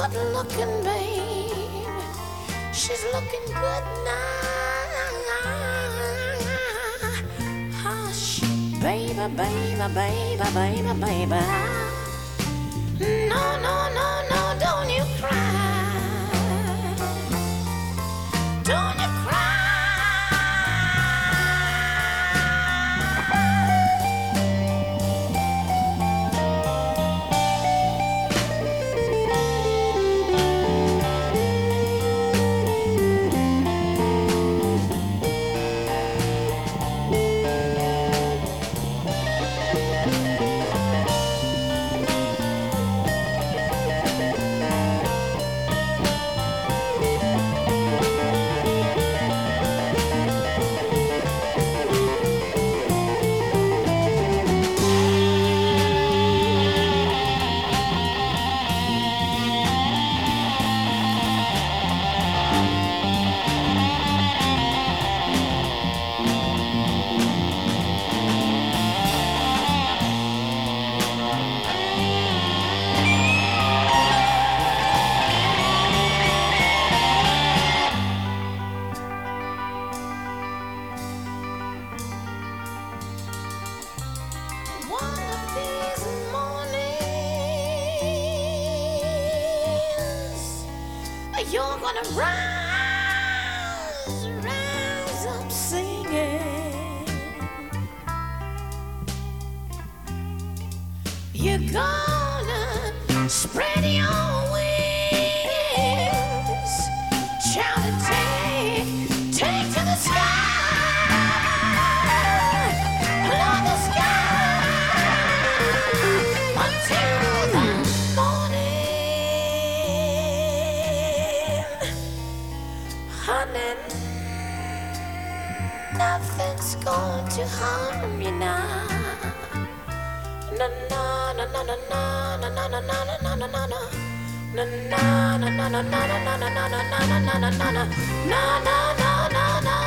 good looking, babe. She's looking good now. Hush, baby, baby, baby, baby, baby. No, no, no, no, don't you cry. Don't you cry. You're gonna rise up singing. You're gonna spread your wings, child, and take to the sky. Love the sky until the honey, nothing's going to harm you now. Na na na na na na na na na na na na na na. Na na na na na na na na na na na na na na na na na na na.